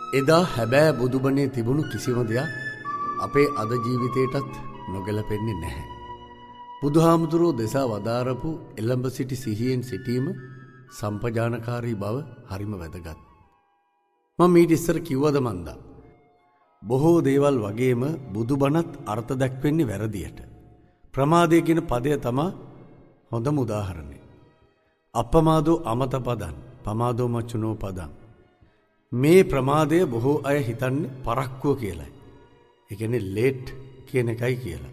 එදා හැබෑ බුදුබණේ තිබුණු කිසිම දෙයක් අපේ අද ජීවිතයටත් නොගැලපෙන්නේ නැහැ. බුදුහාමුදුරුවෝ දෙසා වදාරපු එළඹ සිටි සිහියෙන් සිටීම සම්පජානකාරී බව හරිම වැදගත්. මම ඊට ඉස්සර කිව්වද මන්දා. බොහෝ දේවල් වගේම බුදුබණත් අර්ථ දැක්වෙන්නේ වැරදියට. ප්‍රමාදය කියන පදය තමා හොඳම උදාහරණය. අප්පමාදෝ අමත පදන් පමාදෝ මච්චුනෝ පදන්. මේ ප්‍රමාදය බොහෝ අය හිතන්නේ පරක්කුව කියලයි. ඒ කියන්නේ ලේට් කියන එකයි කියලා.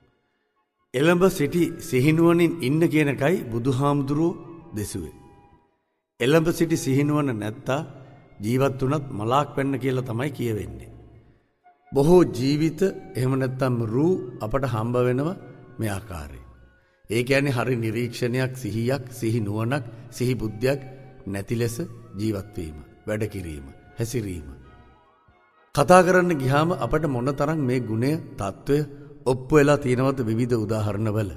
එළඹ සිටි සිහිනුවණින් ඉන්න කියන එකයි බුදුහාමුදුරුවෝ දෙසුවේ. එළඹ සිටි සිහිනුවණ නැත්තා ජීවත් වුණත් මලාක් වෙන්න කියලා තමයි කියවෙන්නේ. බොහෝ ජීවිත එහෙම නැත්නම් රූ අපට හම්බ වෙනවා මේ ආකාරයෙන්. ඒ කියන්නේ හරි නිරීක්ෂණයක්, සිහියක්, සිහි නුවණක්, සිහි බුද්ධියක් නැති ලෙස ජීවත් වීම, වැඩ කිරීම, හැසිරීම. කතා කරන්න ගියාම අපට මොනතරම් මේ ගුණය, తত্ত্বය ඔප්පු වෙලා තියෙනවද විවිධ උදාහරණවල.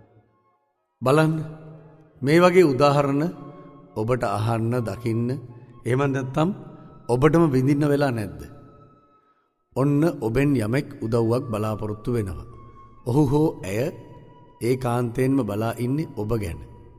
බලන්න මේ වගේ උදාහරණ ඔබට අහන්න, දකින්න, එහෙම නැත්නම් ඔබටම විඳින්න වෙලා නැද්ද? ඔන්න ඔබෙන් යමෙක් උදව්වක් බලාපොරොත්තු වෙනවා. ඔහු හෝ ඇය ඒකාන්තයෙන්ම බලා ඉන්නේ ඔබ ගැන.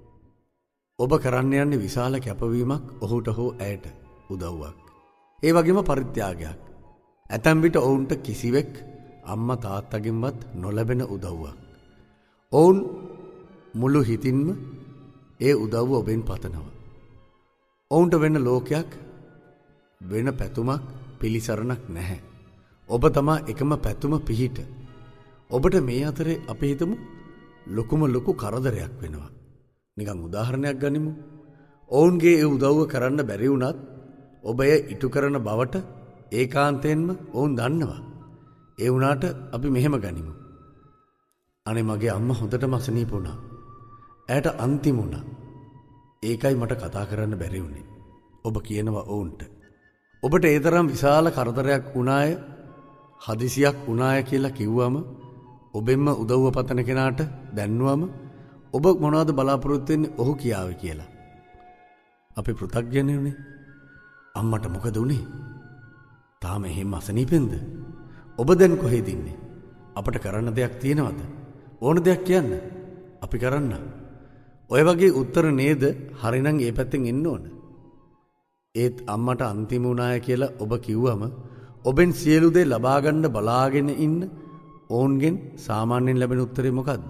ඔබ කරන්න යන්නේ විශාල කැපවීමක් ඔහුට හෝ ඇයට උදව්වක්. ඒ වගේම පරිත්‍යාගයක්. ඇතැම් විට ඔවුන්ට කිසිවෙක් අම්මා තාත්තගෙන්වත් නොලැබෙන උදව්වක්. ඔවුන් මුළු හිතින්ම ඒ උදව්ව ඔබෙන් පතනවා. ඔවුන්ට වෙන ලෝකයක්, වෙන පැතුමක්, පිළිසරණක් නැහැ. ඔබ තමා එකම පැතුම පිහිට. ඔබට මේ අතරේ අපි හිතමු ලොකු කරදරයක් වෙනවා. නිකන් උදාහරණයක් ගනිමු. ඔවුන්ගේ ඒ උදව්ව කරන්න බැරි වුණත් ඔබ එය ඉටු කරන බවට ඒකාන්තයෙන්ම ඔවුන් දන්නවා. ඒ වුණාට අපි මෙහෙම ගනිමු. අනේ මගේ අම්මා හොඳටම අසනීප වුණා. ඇයට අන්තිම වුණා. ඒකයි මට කතා කරන්න බැරි වුණේ. ඔබ කියනවා ඔවුන්ට. ඔබට ඒ තරම් විශාල කරදරයක් වුණාය, හදිසියක් වුණාය කියලා කිව්වම ඔබෙන්ම උදව්ව පතන කෙනාට දැන්නුවම ඔබ මොනවද බලාපොරොත්තු වෙන්නේ ඔහු කියාවේ කියලා. අපි පෘථග්ජනයෝනේ. අම්මට මොකද උනේ? තාම එහෙම අසනීපෙන්ද? ඔබ දැන් කොහෙද ඉන්නේ? අපට කරන්න දෙයක් තියෙනවද? ඕන දෙයක් කියන්න. අපි කරන්න. ඔය වගේ උත්තර නේද? හරිනම් ඒ පැත්තෙන් එන්න ඕන. ඒත් අම්මට අන්තිම වුණාය කියලා ඔබ කිව්වම ඔබෙන් සියලු දේ ලබා ගන්න බලාගෙන ඉන්න ඔවුන්ගෙන් සාමාන්‍යයෙන් ලැබෙන උත්තරේ මොකද්ද?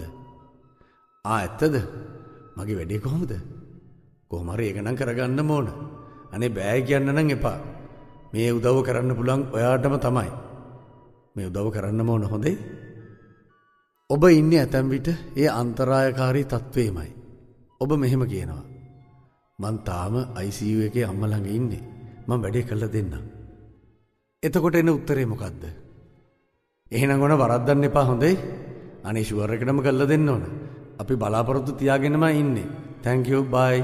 ඇත්තද? මගේ වැඩේ කොහොමද? කොහොම හරි ඒක නම් කරගන්නම ඕන. අනේ බෑ කියන්න නම් එපා. මේ උදව්ව කරන්න පුළුවන් ඔයාටම තමයි. මේ උදව්ව කරන්නම ඕන හොඳේ. ඔබ ඉන්නේ ඇතැම් විට ඒ අන්තරායකාරී තත්වේමයි. ඔබ මෙහෙම කියනවා. මං තාම ICU එකේ අම්මා ළඟ ඉන්නේ. මං වැඩේ කළා දෙන්නම්. එතකොට එන උත්තරේ මොකද්ද? එහෙනම් ඕන වරද්දන්න එපා හොඳේ. අනේ ෂුවර් එකටම කළා දෙන්න ඕන. අපි බලාපොරොත්තු තියාගෙනම ඉන්නේ. thank you bye.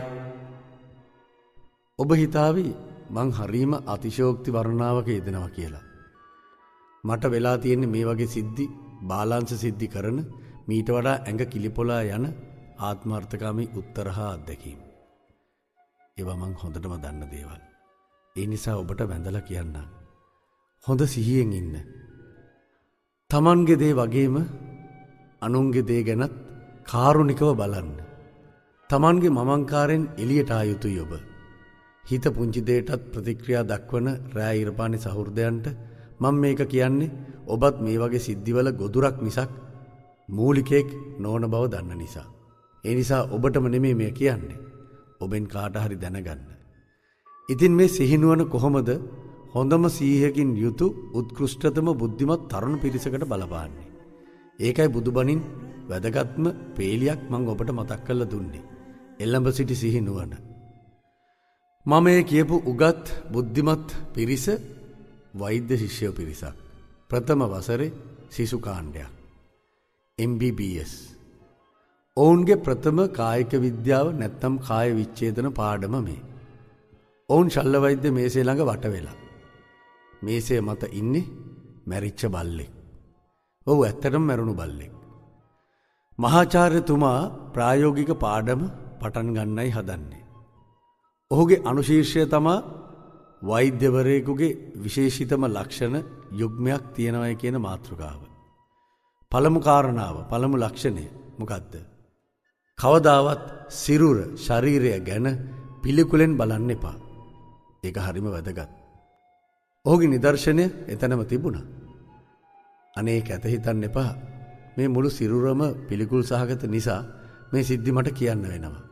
ඔබ හිතාවි මං හරීම අතිශෝක්ති වර්ණාවක යෙදෙනවා කියලා. මට වෙලා තියෙන්නේ මේ වගේ සිද්ධි, බාලාංශ සිද්ධි කරන, මීට වඩා ඇඟ කිලිපොලා යන ආත්මార్థකාමී උත්තර හා අත්දැකීම්. ඒවා මං හොඳටම දන්න දේවල්. ඒ නිසා ඔබට වැඳලා කියන්න. හොඳ සිහියෙන් ඉන්න. තමන්ගේ දේ වගේම අනුන්ගේ දේ ගැනත් කාරුණිකව බලන්න. තමන්ගේ මමංකාරයෙන් එළියට ආ යුතුයි ඔබ. හිත පුංචි දෙයටත් ප්‍රතික්‍රියා දක්වන රෑ ඉරපානි සහෘදයන්ට මම මේක කියන්නේ ඔබත් මේ වගේ සිද්ධිවල ගොදුරක් මිසක් මූලිකයෙක් නොවන බව දන්න නිසා. ඒ නිසා ඔබටම නෙමෙයි මේ කියන්නේ. ඔබෙන් කාට හරි දැනගන්න. ඉතින් මේ සිහිනුවන කොහොමද හොඳම සීහකින් යුතු උත්කෘෂ්ඨතම බුද්ධිමත් තරුණ පිරිසකට බලපාන්නේ? ඒකයි බුදුබණින් වැදගත්ම පේලියක් මම ඔබට මතක් කරලා දුන්නේ. එළඹ සිටි සිහිනුවන. මම මේ කියපු උගත් බුද්ධිමත් පිරිස වෛද්‍ය ශිෂ්‍ය පිරිසක්. ප්‍රථම වසරේ සිසු කාණ්ඩයක්. MBBS. ඔවුන්ගේ ප්‍රථම කායික විද්‍යාව නැත්නම් කාය විච්ඡේදන පාඩම මේ. ඔවුන් ශල්‍ය වෛද්‍ය මේසේ ළඟ වට වෙලා. මේසේ මත ඉන්නේ මැරිච්ච බල්ලෙක්. ඔව් ඇත්තටම මැරුණු බල්ලෙක්. මහාචාර්යතුමා ප්‍රායෝගික පාඩම පටන් ගන්නයි හදන්නේ. ඔහුගේ අනුශීර්ෂය තමා වෛද්‍යවරයෙකුගේ විශේෂිතම ලක්ෂණ යුග්මයක් තියෙනවයි කියන මාතෘකාව. පළමු කාරණාව, පළමු ලක්ෂණය මොකක්ද? කවදාවත් සිරුර, ශරීරය ගැන පිළිකුලෙන් බලන්න එපා. ඒක හරිම වැදගත්. ඔහුගේ නිදර්ශනය එතනම තිබුණා. අනේ කැත හිතන්න එපා. මේ මුළු සිරුරම පිළිකුල් සහගත නිසා මේ සිද්ධි මට කියන්න වෙනවා.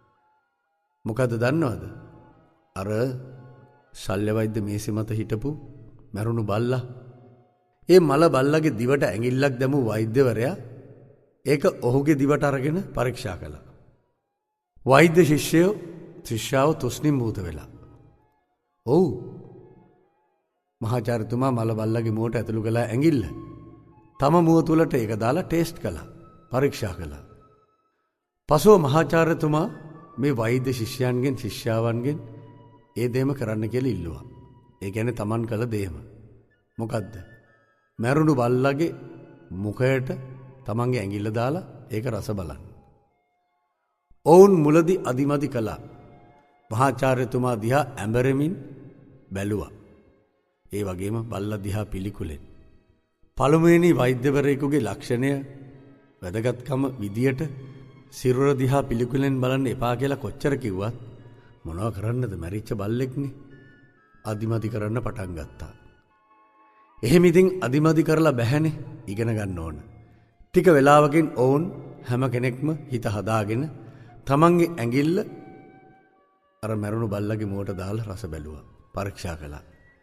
මොකද දන්නවද? අර ශල්‍ය වෛද්‍ය මේසෙ මත හිටපු මැරුණු බල්ලා. ඒ මල බල්ලගේ දිවට ඇඟිල්ලක් දැමූ වෛද්‍යවරයා ඒක ඔහුගේ දිවට අරගෙන පරීක්ෂා කළා. වෛද්‍ය ශිෂ්‍යාව තුෂ්ණිම් භූත වෙලා. ඔව්. මහාචාර්යතුමා මල බල්ලගේ මුවට ඇතුළු කළා ඇඟිල්ල. තම මුව තුලට ඒක දාලා ටෙස්ට් කළා. පරීක්ෂා කළා. පසුව මහාචාර්යතුමා මේ වෛද්‍ය ශිෂ්‍යයන්ගෙන් ශිෂ්‍යාවන්ගෙන් ඒ දේම කරන්න කියලා ඉල්ලුවා. ඒ කියන්නේ Taman කළ දේම. මොකද්ද? මැරුණු බල්ලගේ මුඛයට Tamanගේ ඇඟිල්ල දාලා ඒක රස බලන්න. ඔවුන් මුලදී අදිමදි කළා. මහාචාර්යතුමා දිහා ඇඹරෙමින් බැලුවා. ඒ වගේම බල්ලා දිහා පිළිකුලෙන්. පළමුවෙනි වෛද්‍යවරයෙකුගේ ලක්ෂණය වැදගත්කම විදියට සිරුර දිහා පිළිකුලෙන් බලන්න එපා කියලා කොච්චර කිව්වත් මොනවා කරන්නද, මැරිච්ච බල්ලෙක්නේ. අදිමදි කරන්න පටන් ගත්තා. එහෙම ඉතින් අදිමදි කරලා බැහැනේ, ඉගෙන ගන්න ඕන. ටික වෙලාවකින් ඔවුන් හැම කෙනෙක්ම හිත හදාගෙන තමන්ගේ ඇඟිල්ල අර මැරුණු බල්ලගේ මුවට දාලා රස බැලුවා. පරීක්ෂා කළා.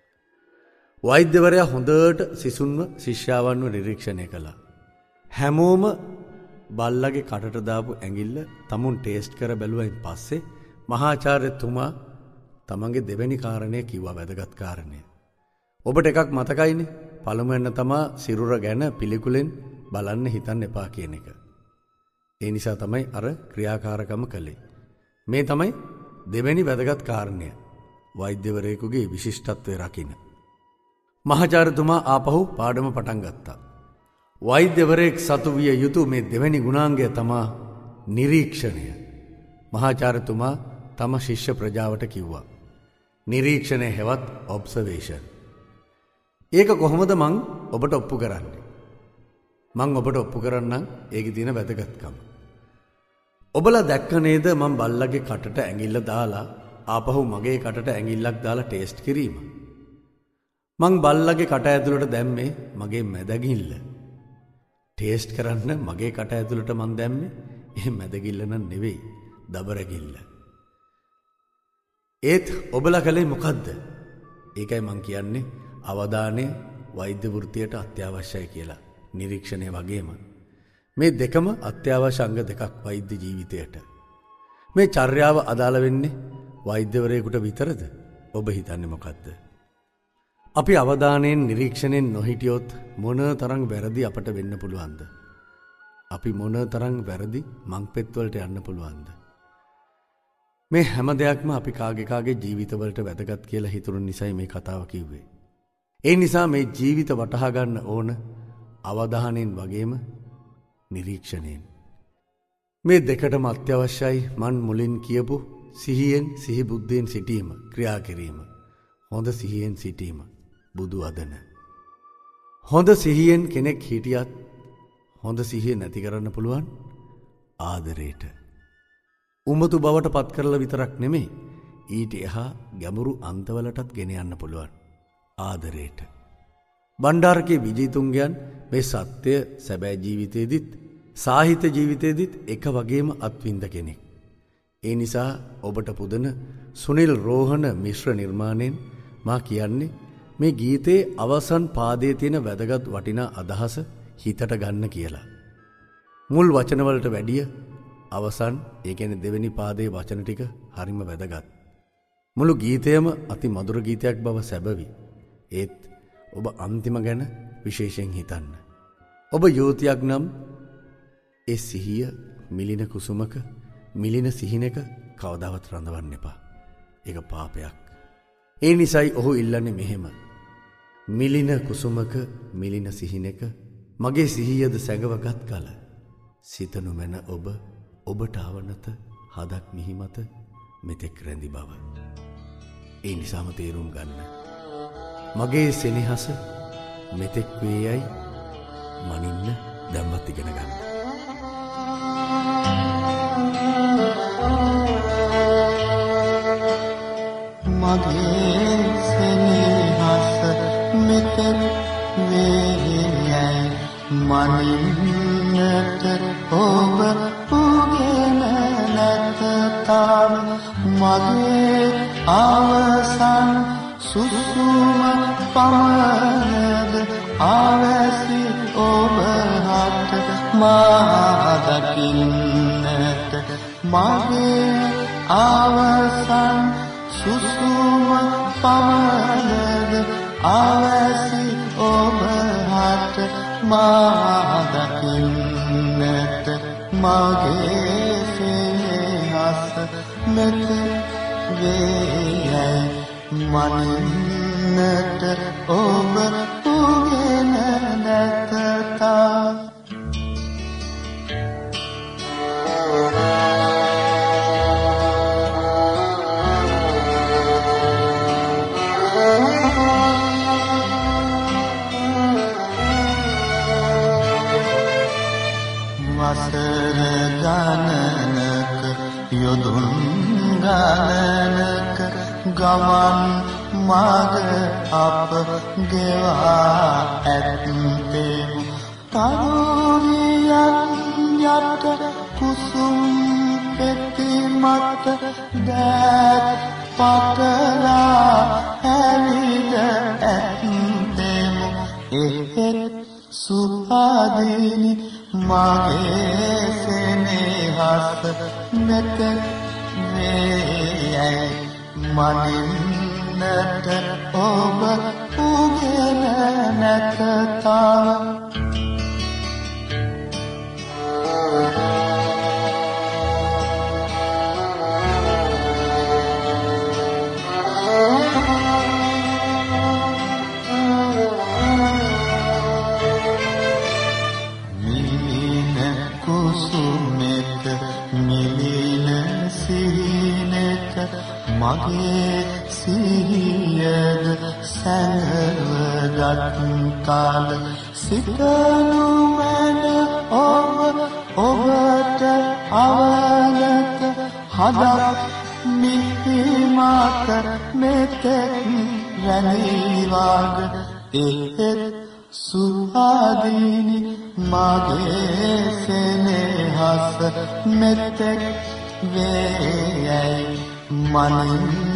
වෛද්‍යවරයා හොඳට සිසුන්ව ශිෂ්‍යාවන්ව නිරීක්ෂණය කළා. හැමෝම බල්ලගේ කටට දාපු ඇඟිල්ල තමුන් ටේස්ට් කර බැලුවයින් පස්සේ මහාචාර්යතුමා තමන්ගේ දෙවෙනි කාරණය කිව්වා, වැදගත් කාරණය. ඔබට එකක් මතකයිනේ, පළමුවෙන්න තමා සිරුර ගැන පිළිකුලෙන් බලන්න හිතන්න එපා කියන එක. ඒ නිසා තමයි අර ක්‍රියාකාරකම කළේ. මේ තමයි දෙවෙනි වැදගත් කාරණය, වෛද්‍යවරයෙකුගේ විශිෂ්ටත්වය රකින්න. මහාචාර්යතුමා ආපහු පාඩම පටන් ගත්තා. වෛද්‍යවරයෙක් සතු විය යුතු මේ දෙවෙනි ගුණාංගය තමා නිරීක්ෂණය. මහාචාර්යතුමා තම ශිෂ්‍ය ප්‍රජාවට කිව්වා, නිරීක්ෂණය හෙවත් ඔබ්සර්වේෂන්. ඒක කොහොමද මං ඔබට ඔප්පු කරන්නේ? මං ඔබට ඔප්පු කරන්නම් ඒකේ තියෙන වැදගත්කම. ඔබලා දැක්ක නේද මං බල්ලගේ කටට ඇඟිල්ල දාලා ආපහු මගේ කටට ඇඟිල්ලක් දාලා ටේස්ට් කිරීම. මං බල්ලගේ කට ඇතුළට දැම්මේ මගේ මැදගිල්ල. ටේස්ට් කරන්න මගේ කට ඇතුළට මං දැම්මේ ඒ මැදගිල්ල නම් නෙවෙයි, දබරගිල්ල. ඒත් ඔබලා කලේ මොකද්ද? ඒකයි මං කියන්නේ අවධානය වෛද්‍ය වෘත්තියට අත්‍යවශ්‍යයි කියලා. නිරීක්ෂණය වගේම මේ දෙකම අත්‍යවශ්‍ය අංග දෙකක් වෛද්‍ය ජීවිතයට. මේ චර්යාව අදාළ වෙන්නේ වෛද්‍යවරයෙකුට විතරද? ඔබ හිතන්නේ මොකද්ද? අපි අවධානයෙන් නිරීක්ෂණයෙන් නොහිටියොත් මොන තරම් වැරදි අපට වෙන්න පුළුවන්ද? අපි මොන තරම් වැරදි මංපෙත්වලට යන්න පුළුවන්ද? මේ හැම දෙයක්ම අපි කාගේ ජීවිතවලට වැදගත් කියලා හිතුණු නිසායි මේ කතාව කිව්වේ. ඒ නිසා මේ ජීවිත වටහා ගන්න ඕන අවධානයෙන් වගේම නිරීක්ෂණයෙන්. මේ දෙකටම අත්‍යවශ්‍යයි මන් මුලින් කියපු සිහියෙන් සිහි බුද්ධියෙන් සිටීම, ක්‍රියා කිරීම. හොඳ සිහියෙන් සිටීම, බුදු වදන. හොඳ සිහියෙන් කෙනෙක් හිටියත් හොඳ සිහිය නැති කරන්න පුළුවන් ආදරයට. උමතු බවට පත් කරලා විතරක් නෙමෙයි, ඊට එහා ගැඹුරු අන්තවලටත් ගෙන යන්න පුළුවන් ආදරයට. බණ්ඩාරකේ විජේතුංගයන් මේ සත්‍ය සැබෑ ජීවිතේදීත් සාහිත්‍ය ජීවිතේදීත් එක වගේම අත්විඳ කෙනෙක්. ඒ නිසා ඔබට පුදන සුනිල් රෝහණ මිශ්‍ර නිර්මාණයෙන් මා කියන්නේ මේ ගීතේ අවසන් පාදයේ තියෙන වැදගත් වටිනා අදහස හිතට ගන්න කියලා. මුල් වචනවලට වැඩිය අවසන්, ඒ කියන්නේ දෙවෙනි පාදයේ වචන ටික හරිම වැදගත්. මුළු ගීතයම අති මధుර ගීතයක් බව සැබවි. ඒත් ඔබ අන්තිම ගැන විශේෂයෙන් හිතන්න. ඔබ යුවතියක් නම් ඒ සිහිය මිලින කුසුමක, මිලින සිහිනක කවදාවත් රඳවන්න එපා. ඒක පාපයක්. ඒ නිසායි ඔහු ඉල්ලන්නේ මෙහෙම. මිලින කුසුමක, මිලින සිහිනක මගේ සිහියද සැඟවගත් කල සිතනු මැන ඔබට අවනත හදක් මිහිමත මෙතෙක් රැඳි බව. ඒ නිසාම තේරුම් ගන්න. මගේ සෙනෙහස මෙතෙක් වේයයි මනින්න දැම්මත් ඉගෙන ගන්න. මගේ සෙනෙහස මෙතෙක් වේයයි මනින්නට ඔබ උගෙන නැත තාම. මගේ අවසන් සුසුම පමණද අවැසි ඔබ හට මා දකින්නට. මගේ අවසන් සුසුම පමණද අවැසි ඔබ හට මා දකින්නට. මගේ සෙනෙහස මෙතෙක් වේයයි මනින්නට ඔබ උගෙන නැත තාම. වසර ගණනක යොදුන් ගණනක ගමන් මග අප ගෙවා ඇත්තෙමු. තරුණියන් යට කුසුම් පෙති මත දැත් පටලා ඇවිද ඇත්තෙමු. එහෙත් සුපාදිනි මගේ සෙනෙහස මෙතෙක් වේයයි මනින්නට ඔබ උගෙන නැත තාම. මගේ සිහියද සැඟවගත් කාල සිතනු මැන ඔබට අවලත හදක් මිහිමත මෙතෙක් රැඳීවාග. එහෙත් සුහාදීනි මගේ සෙනෙහස මෙතෙක් වේයයි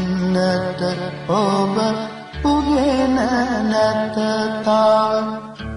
මනින්නට ඔබ උගෙන නැත තාම.